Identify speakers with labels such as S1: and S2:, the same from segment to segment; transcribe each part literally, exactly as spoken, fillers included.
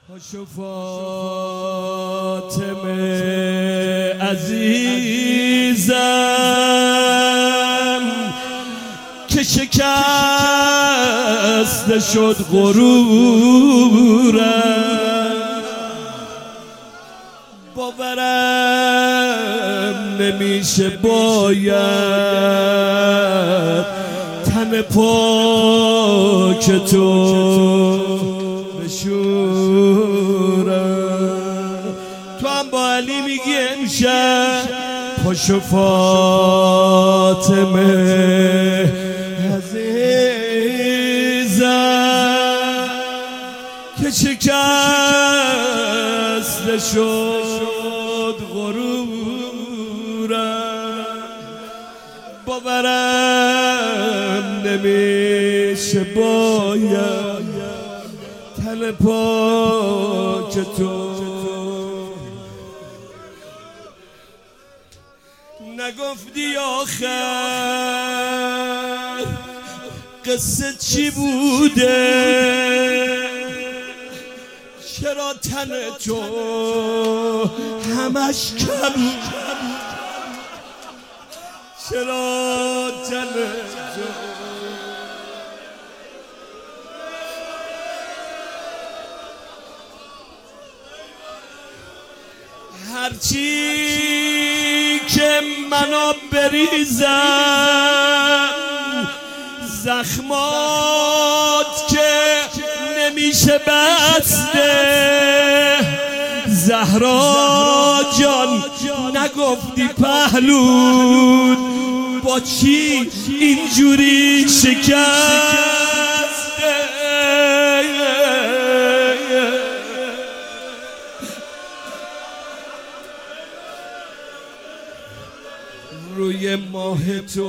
S1: پاشو فاطمه عزیزم که شکسته شد غرورم، باورم نمیشه باید تن پاک تو بشورم. تو هم با علی میگی امشب پاشو فاطمه عزیزم که شکسته شد غرورم، باورم نمیشه باید تن پاک تو. نگفتی آخر قصه چی بوده، چرا تن تو همش کم، چرا تن تو هرچی که منو بریزم، زخمات که نمیشه بسته، زهرا جان نگفتی پهلود با چی اینجوری شکسته. روی ماه تو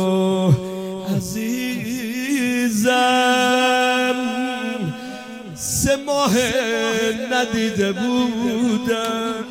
S1: عزیزم سه ماه ندیده بودم،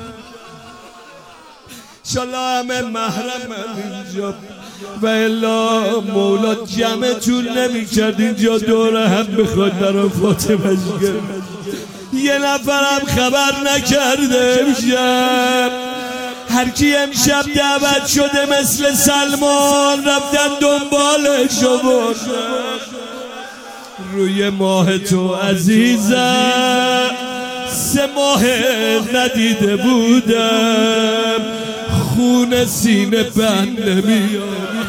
S1: انشالله همه محرمم اینجا و الا مولا جمعتون نمی کرد اینجا دور هم بخواد برا فاطمه جگر. یه نفرم خبر نکرده امشب، هر کی امشب دعوت شده مثل سلمان رفتن دنبالشو بردن. روی ماه تو عزیزم سه ماه ندیده بودم، خون سینه بند نمیاد،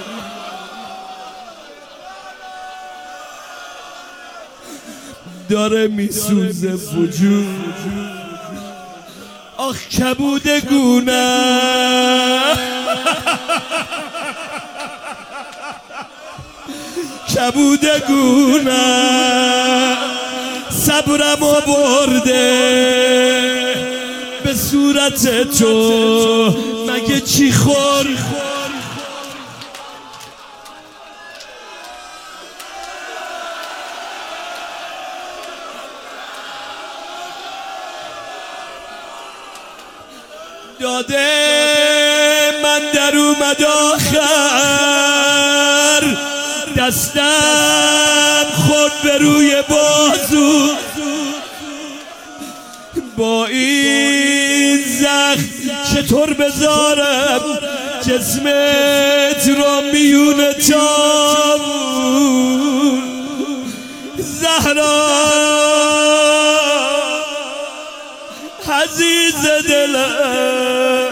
S1: داره میسوزه وجود. آخ کبود گونه کبود گونه صبرمو برده به صورت تو، مگه چی خور داده من در اومد آخر، دستم خود به روی بازو، با این زخم چطور بذارم جسمت را میون تابون. زهرا عزیز دلم،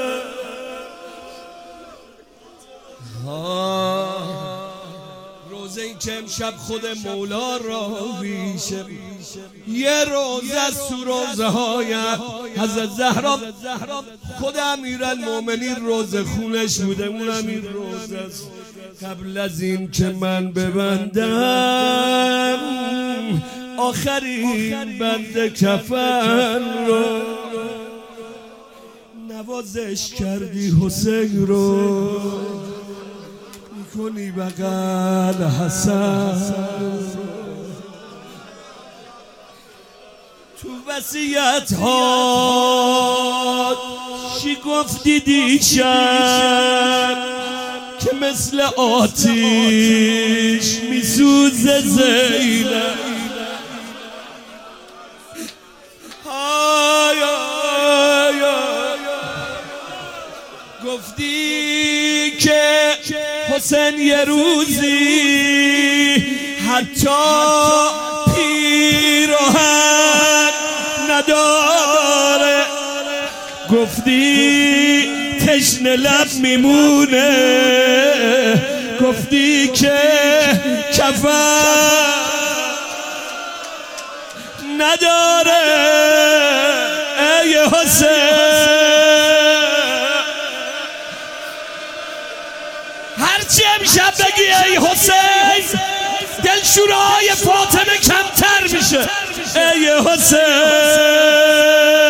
S1: روزه این که امشب خود مولا راویشه، یه روزه از تو روزه های حضرت زهرا خود امیرالمومنین روزه خونش بوده، اونم این روزه است. قبل از این که من ببندم آخرین بند کفن رو، نوازش کردی حسین رو، میکنی بغل حسن، تو وصیت ها چی گفتی دیشب که مثل آتیش میسوزه زینب. حسین یه روزی حتی پیراهن نداره، گفتی تشنه لب میمونه، گفتی که کفن نداره. ای حسین هرچی امشب بگی ای حسین دلشورهای فاطمه کمتر میشه. ای حسین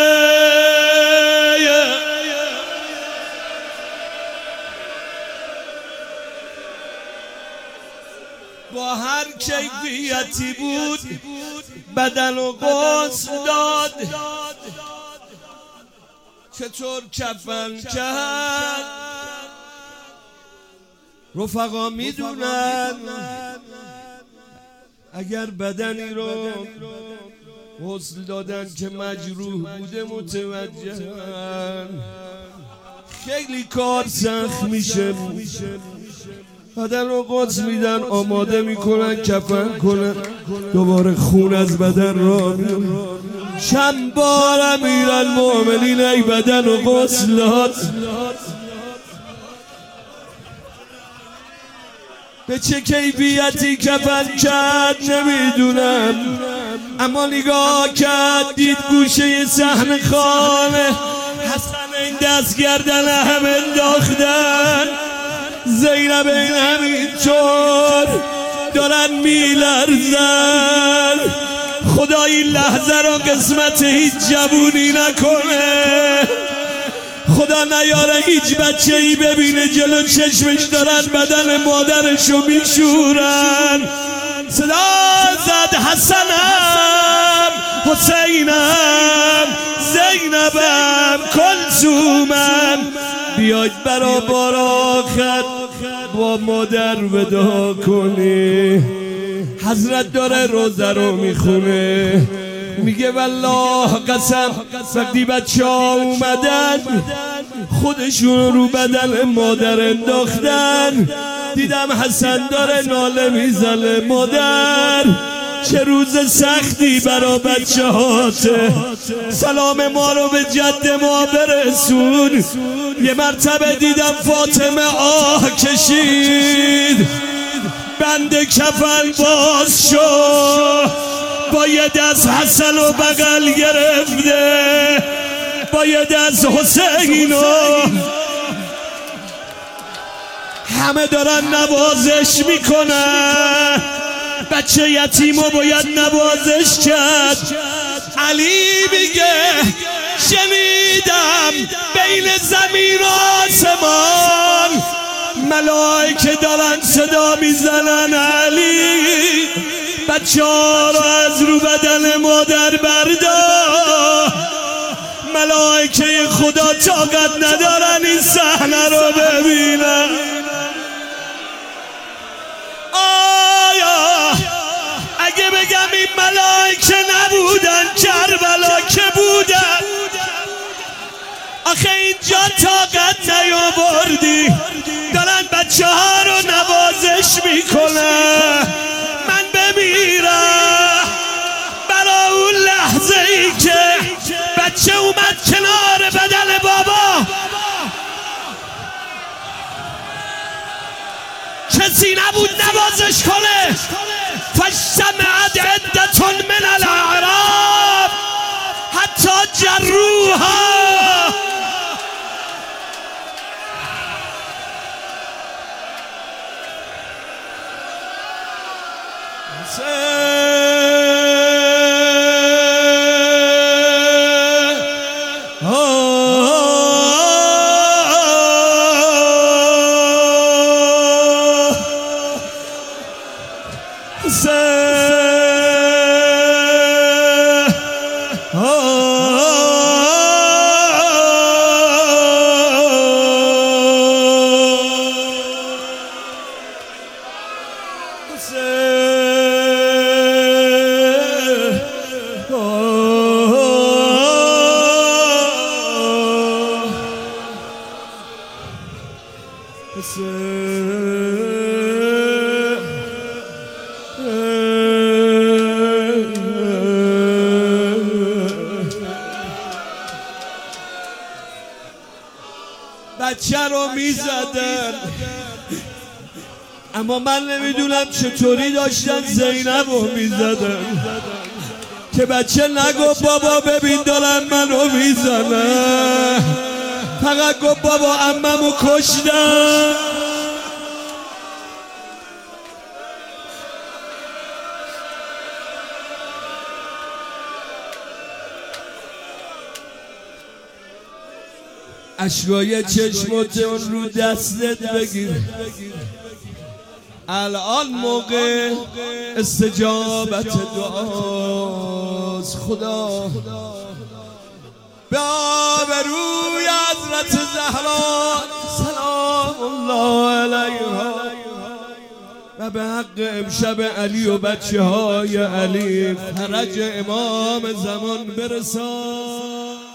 S1: با هر کیفیتی بود بدن و غسل داد، چطور کفن کرد رفقا میدونن. اگر بدنی رو غسل دادن که مجروح بوده متوجهن، خیلی کار سخت میشه. بدن رو غسل میدن، آماده میکنن کفن کنن، دوباره خون از بدن را میاد. چند بار امیرالمومنین ای بدن رو غسل داد، به چه کیفیتی کفن کرد نمیدونم، اما نگاه کرد دید گوشه صحن خانه حسن این دست گردن هم انداختن، زینب این همینطور دارن میلرزن. خدا این لحظه را قسمت هیچ جوونی نکنه، خدا نیاره هیچ بچه ای ببینه جلو چشمش دارن بدن مادرشو میشورن. صدا زد حسنم، حسینم، زینبم، کلثومم، بیاید برابر آخر با مادر ودا کنی. حضرت داره روزه رو میخونه، میگه والله قسم وقتی بچه ها اومدن خودشون رو بدن مادر انداختن، دیدم حسن داره ناله میزنه مادر چه روز سختی برا بچه هاته، سلام ما رو به جد ما برسون. یه مرتبه دیدم فاطمه آه کشید، بند کفن باز شد، با یه دست حسن و بغل گرفته، با یه دست حسین و همه دارن نوازش میکنن. بچه یتیمو باید نوازش کرد. علی میگه شنیدم بین زمین و آسمان ملائکه دارن صدا میزنن علی بچه ها رو از رو بدن مادر بردار. ملائکه خدا طاقت ندارن این صحنه رو ببینن. آیا اگه بگم این ملائکه نبودن کربلا که بودن؟ آخه اینجا طاقت نیاوردی، دارن بچه ها رو نوازش میکنن. من بمیرم برای اون لحظه ای که بچه اومد کنار بدن بابا، کسی نبود نوازش کنه. فاجتمعت عدة من الاعراب حتی جروها. بچه رو میزدن، اما من نمیدونم چطوری داشتن زینب رو میزدن که بچه نگو بابا ببین دارن منو میزنن، فقط گفت بابا عممو کشتن. اشکای چشمت اون رو دستت بگیر، الان موقع استجابت دعاست. خدا به آبروی حضرت زهرا سلام الله علیها و به حق امشب علی و بچه های علی فرج امام زمان برسان.